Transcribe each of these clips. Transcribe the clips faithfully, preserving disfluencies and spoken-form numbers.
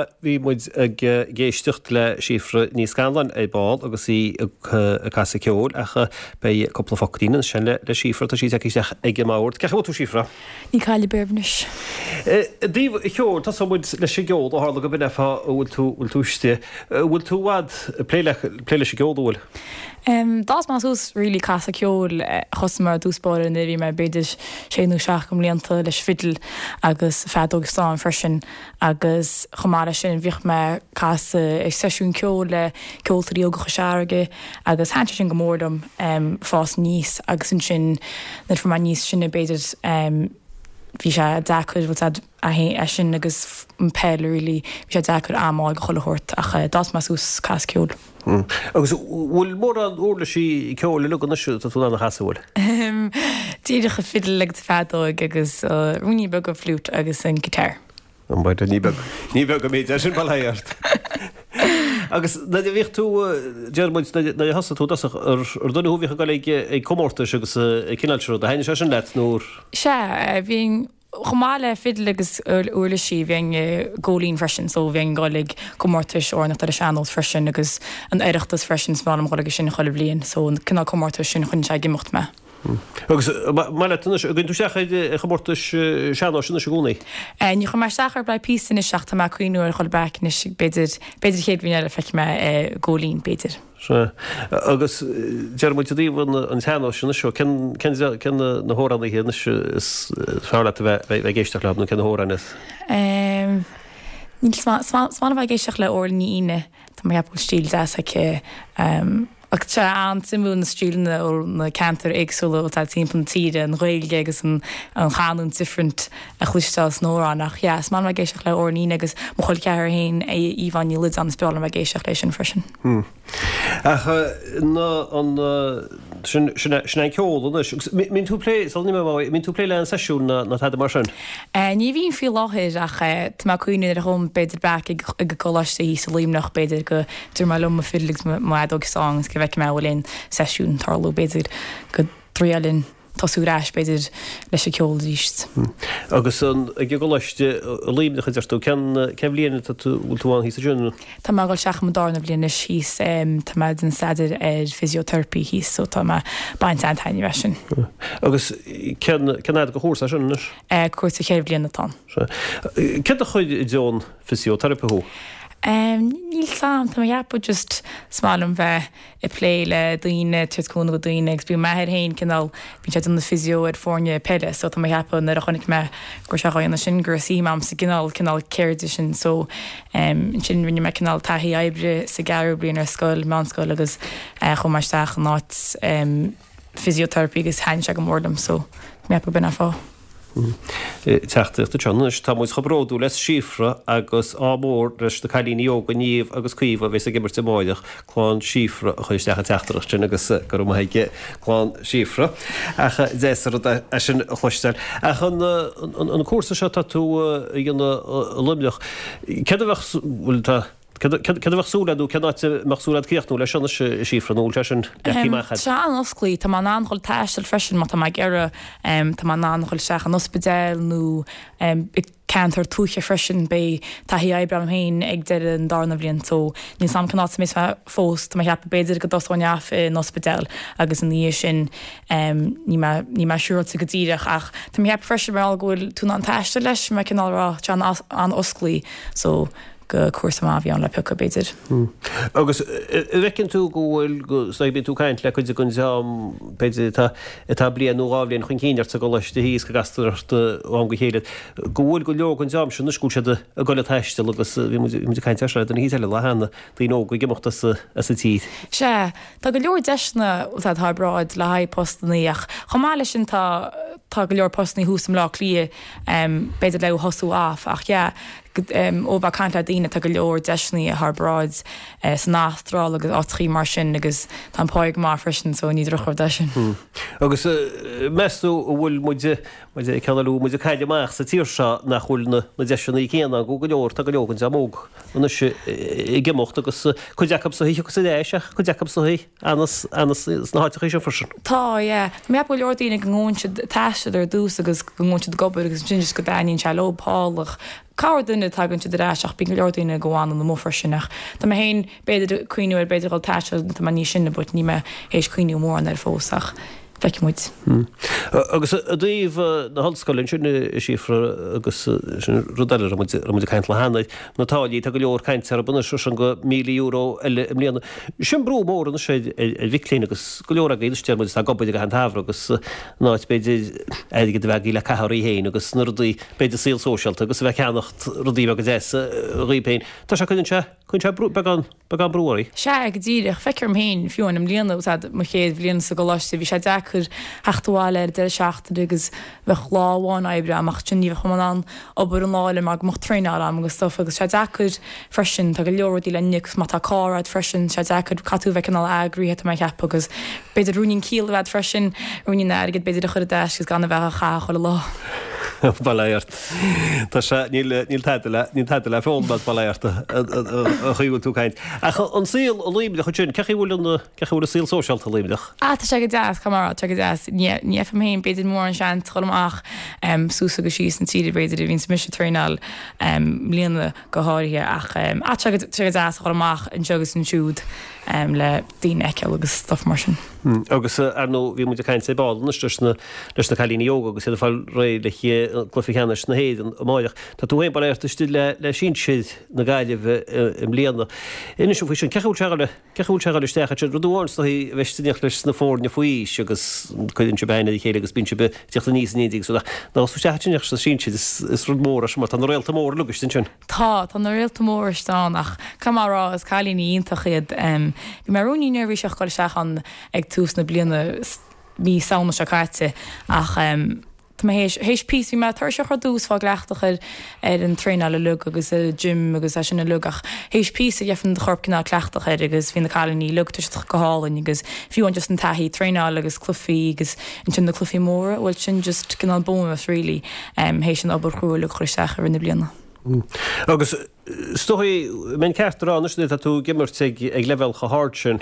Ella bhí muid ag géistecht le sífre níos Scanlan é báil agus í a casa ceol acha bei coppla foctínan sin le le sífre tá sí isteach ag máirt. Cecha tú sífra? Ní cáile berbnis. Díh cheol tá muid le sé geol ó hála go bin efa bhfuil tú bhfuil túiste. Bhfuil tú bhd pléile sé geol bhfuil? Um, das mas ús really casa ceol chosmar dúspáir in bhí me beidir sé nó seach go mlíonanta leis fidal agus fedógus stáin freisin agus chomáile sin bhíoch me casa ag seisiún ceol le ceoltarí óga seaige agus hanse sin go mórdom um, fás níos agus sin sin na forma níos sinna beidir um, bhí sé dacud bhil a hé sin agus peile rilí bhí sé dacud amáil go cholathirt ach das mas ús casa ceol. Agus bhfuil mór an úrla sí ceol le anisiú tú anna chasa bhfuil? Tíidir go fidal le fedóig agus rúní beg go flút agus an gitar. An baid ní beg ní beg go méid sin bailhéart. Agus na bhíh tú dearmid na hasa tú dasach ar donna bhíh go ag commórtas agus cinálseú a haine se sin leit nóir. Se bhín chomáile fidal agus úrla sí bhíon ggólín freisin so bhíon gálig commórtas ó nach a seanót freisin agus an éireachtas freisin smálam chola sin chola blion so cinná commórtas sin chun se gimocht me. Agus máile gin tú seach chamórtas seaná sinna se gúnaí? Ní chu mar seachar blai písanna seachta me chuoinúir chola beicna beidir beidir chéad bhíine feic me ggólín beidir. Agus dearmid a díomh an teaná sinna seo cin na hóranna héana fearla bheith géisteach le nó cin na hóranas? Níl smána bheith géisteach le orla níine tá mar heapú stíl de ach se an simú na strílna ó na cantar agsúla ó tá timppla tíide an réilge agus an chaanún different a chluistá snóránach. Ja, man me géisioach le orníine agus mo choil cear hain é íhaní lid an speála me géisioach lei sin freisin. Ach an sinna ceol mín tú plé mín tú plé le an seisiún na tá mar sin? Ní bhín fi láthir ach tá chuoine a chum beidir bec ag go choiste hí sa líomnach beidir go dúr mai lom a fidligs maidog songs go bheith me bhfuil seisiún tarlú beidir go tríalinn tasúráis beidir leis a ceol díist. Agus ag go leiste líomnach idirtú ceim líana bhfuil túáin hí sa dúna? Tá má gáil seach mo dána bliana hís tá maid an saidir ar physiotherapy hís so tá má baint antainine bhe sin. Agus cead go chósa sin? Cuairt a chéir bliana tá. Cead a chuid i dteón physiotherapy? Um, níl sam, tá heapú just smálam bheith i plé le daoine tuircúna go daoine agus bú meir hain cinál bhín sé an na physio ar fórne peile, so tá heapú na a chunig me gur se na sin gur síám sa cinál cinál céirde sin so um, sin rinne me cinál taithí ebre sa garú blion ar scoil, mánscoil agus uh, chum maisteach an áit um, physiotherapy agus hain se go mórdam so meapú bin a fá. Teachtaíochtta teannas tá muid chobródú leis sífra agus ámór leis na cailíní óga níomh agus cuomh bheits a gimmar máideach chláin sífra a chuisteach teachtarach sin agus gur maithe chláin sífra acha déar a sin chluisteil. Ach an cuasa se tá tú dhéanana lumneach. Cead a bheith bhfuil tá Cad bheith súlaú cenáte meachsúlad cíochtú leis anna sífra nó leis an leachíachcha? Se an osclaí tá má náchoil teistil freisin má tá má gcéire tá má náchoil seach an ospidéil nó cantar túche freisin bé taithí ebram hain ag de an darna bblion so ní sam canáta mé fós tá heap beidir go dosáineaf in ospidéil agus an níos sin ní me siúirta go dtíireach ach tá heap freisin meall gohfuil tú an teiste leis me cinálrá an osclaí so go cuasa má bhíán le pecha beidir. Agus bhecinn tú gohfuil go saibí tú caiint le chuide gon team beidir tá blian nó gáblíonn chun cíineart sa go leiste híos go gastarta an go chéile. Go bhfuil go leor gon team sin na scúil a goile teiste agus bhí caiint teisle den híile le hena dí nó go gimocht a sa tíd. Se, tá go leor deisna tá bráid le haid postnaíach. Chomáile sin tá tá go leor postnaí húsam lá clia beidir le hosú áf ach ja ó bh caiint daine tá go leor deisnaí a thbráid san nástrál agus átrí mar sin agus tá páig má freisin so ní drochir de sin. Agus meú bhfuil muide ceú muide caiide meach sa tíir se nach chuil na deisina chéanana go go leor tá go legann amóg i gimocht agus chu deachab sa hí go sa déiseach chu deachab sa hí anas na háiteach sé frisin. Tá, é. Mé bu leor daine go ngóinte teiste ar dús agus go ngóinte gobar agus sin go daíonn se lopálach cáir duine tagann si deráis ach bí go leor duine goháin an na mó freisinach. Tá mé haon beidir cuiinú ar beidir gáil táise tá ní sinna bud ní me hééis cuiinú mór an ar fósach. Muid. Agus a dtíomh na hallscoilinn sinna sífra agus rudaile mu caiint le hánaid natáí tá go leor caiint ar buna an go mí euro eile im líana. Sin brú mór an sé bhiclín agus go leor a gaiidirtear mu a gobaid a an tafra agus náid beidir éige de bheith í le cairí héin agus nuí beidir síl sóisialta agus bheith ceannacht rudí agus é rípéin. Tá se chun se chun se began brúirí. Se ag ddíireach fecem héin fiúin am líana mu chéad bblion sa go láiste bhí sé de chur heachtáil ar de seachta agus bheith láháin ebre amach sin níomh chuán an obair an láile mar mo tréine am agus stof agus sé dechud freisin tá go leorí le nic má tá cáráid freisin sé dechud catú bheith canál agraí me cheap agus beidir rúnin cíal bheith freisin rúnin airgad beidir chur a deis gus gan bheith a cha chu lá. Baléirt. Tá se níl taiile le fónbad baléirta a chuúil tú caiint. An síl a líimide chu sin cechi bhfuil ceúil síl sóisialta líimidech. Á Tá sé go deas camara te go deas ní fam héin beidir mór an sean cholamach súsa go síos an tíidir beidir a vín mis tréál líana go háirithe ach á te go deas cholamach an segus an siúd le daine eice agus stuff mar sin. Agus ar nó bhí mu caiint sé báil leis na chalíní yoga agus iad fáil ré le clufichéanna na héad an máideach. Tá tú éon baléirta tí le le sin siad na gaiileh im líana. Inis fao sin ceúil ceúil stecha sin rudúáin na hí bheittíneach leis na fórne faoís agus chuann se beine chéile agus bín se be teachta níos nídig so ná steachneach sa sin siad is rud mór mar tá réalta mór lugus sin sin. Tá tá na réalta mór stáin ach camará is chalíní ionintach iad Bhí mar rúní nervhí seach goil seachan ag tús na bliana mí saona se caite ach hééis pí hí me tar se chu dús fá gleachach ar ar an tréáile lu agus a gym agus a sinna lugach. Hééis pí a dhéfn chorpcinná cleachach ar agus hín na chalíní lugtar go hálainn agus fiúin just an taí tréáil agus clufií agus an sin na clufií móra bhfuil sin just cinál bómas rilí hééis an obair chrúla chuisteach ar na bliana. Agus stoí men ceartránne a tú gimmert ag level gehaart sin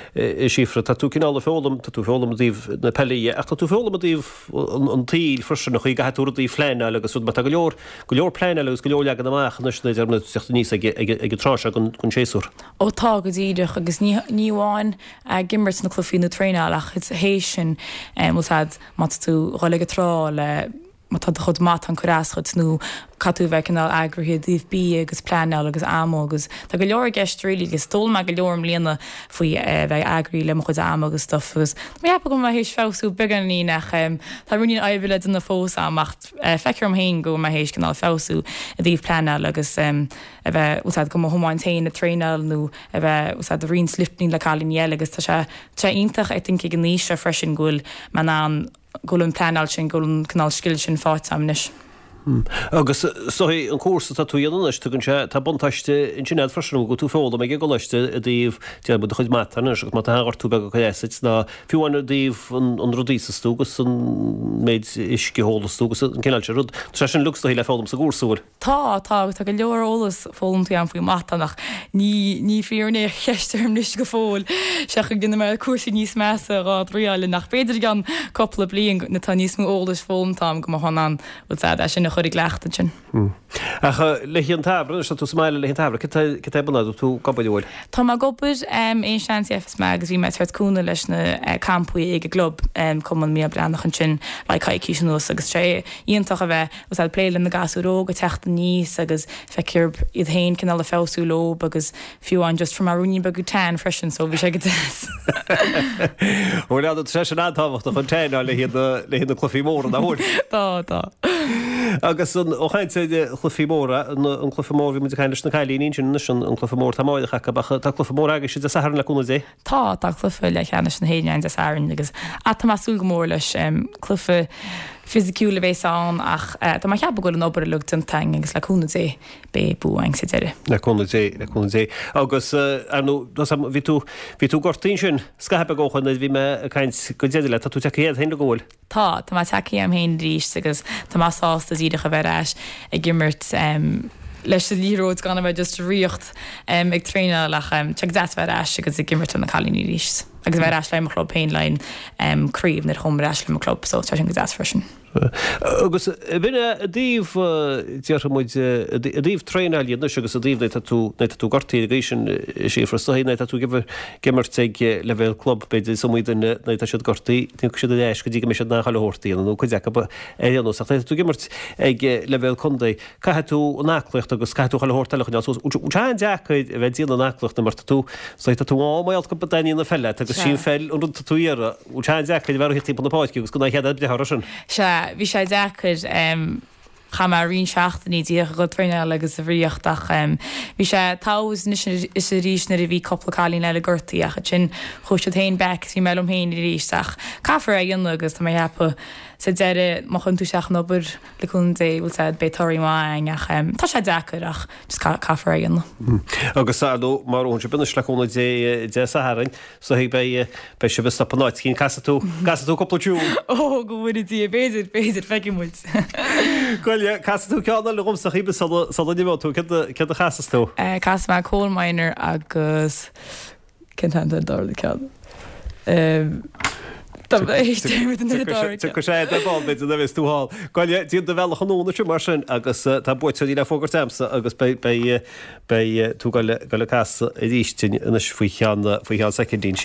sífra tá tú cinál fólam tá tú fólam díh na pelí ach tá tú fólam díh an tíl frisin nach chu gaú í fleine agus mat go leor go leor pleine agus go leor legan amach na seachta níos ag trá gon séúr. Ó tá go díideach agus níháin gimmert na clufií na tréáach it's hééis sin musad mat tú roiige trá le má tá chud mat an choráschud nó catú bheith canál agraí díobh bí agus pleáil agus am agus Tá go leor gceist rilí agus tóil me go leorm líana faoi bheith agraí le chud am agus stofgus. Mé go ma hééis fású began í nach Tá runún aibile duna fós amacht fechar héin go ma hééis canál fású a díobh pleáil agus a bheith úsad go thomáintéin na tréáil nó a bheith úsad rion slipní le chalínéile agus tá se te ionintach ag tin go níos se freisin ghfuil man an gulún pleáil sin gulún canál skill sin fáit amnis. Agus sohí an cuasa tá tú dhéanais tugann se tá buntaiste in sinad freisin go tú fóla me go leiste a díomh dearbu chuid matainna agus má táhar tú be go chuéit ná fiúhainna díomh an rudísastúgus an méid is goholaúgus an cinál se rud tre sin lugus hí le fálam sa gúsúir. Tá tá tá go leorolalas fólam tú an faoi matanach ní ní fiorna cheistem nis go fóil se go gine me cuasa níos measa rá riáile nach beidir gan coppla blion na tá níos mú ólas fólamtám go hanan sin chuir leachta sin. Acha le an tabra tú smaile le tabra ce banú tú gobaúil. Tá má gopur é sean efs me agus bhí me tuirtúna leis na campúí ag glob cum mí breannach an sin le caiici sin nús agus sé íontach a bheith was pléile na gasúró go teachta níos agus fecurb iad hain cinál le fésú lob agus fiúáin just from marúní be go tein freisin so bhí sé go des. Ó le tre an antáhacht chun tein le le hé na clufií mór an ahúir. Tá tá. Agus an óchainte chlufiímóra an chlufiímór bhí mu chéine na cailín sin an chlufiímór tá máide chacha tá chlufiímór agus si a san leúna é? Tá tá clufa le cheanna an héinein a san agus a tá súga mór leis clufa fysiiciúla bhéán ach tá mai cheap goil an obair lucht an tein agus leúna é be bú ein sa deire. Leúna é leúna é agus ví tú ví tú gortíín sin scape góchan bhí me caiint go déile tá tú tehéad héna ggóil. Tá Tá má take am héin ríis agus tá másásta íidecha bheitreis ag gimmert leis a líród gan bheith just riocht ag tréine lech te dat bheitreis agus i gimmert na chalíní ríis. agus bheith eis le club péin lein críomh na chumreis le club so te sin go dat freisin. Agus bine a díomh muid a díomh tréáil nu agus a díomh tú tú gortaí a géisisin sé frastaí na tú gibh gimmart le bhéil club beidir samíidir na si gortaí tú si éis go dtí me se nach chailehortaí anú chu decha éanú tú gimmart ag le bhéil chundaí cai tú nachlacht agus cai tú chailehortaach útein dechaid a bheith díana nachlacht na mar tú sa tú ámáil go daíon na fellile agus sin fell an runta túíar útein dechaid bhar hití na páici agus go head de sin. Bhí sé dechar cha mar rion seachtaí díoch go trine agus a bhríochtach bhí sé táhas is a ríis na a bhí coppla le gortaí a sin chuiste tain bec í mellum héin i ríisteach. Caafar a dionla agus tá heappa sa deire má chun tú seach nobar le chun é bhil sé bétóirí máin ach tá sé dechar ach just caafar a dionla. Agus sáú mar ón se buna leúna dé dé saharin so hí be be se bh stoppanáid cín casú gasú coppla ó go bhfuidir béidir béidir feicimuid. Casú ceána le gomsa híbe salíh tú ce a chasas tú? Cas me cóilmainar agus cinanta dála cead. Tu sé bal bit a bheits túáil. Gáile díon de bhela chanúna se mar sin agus tá buid í le fógur temsa agus tú go le casa a ríistin inas faoi cheanna faoi chean secondín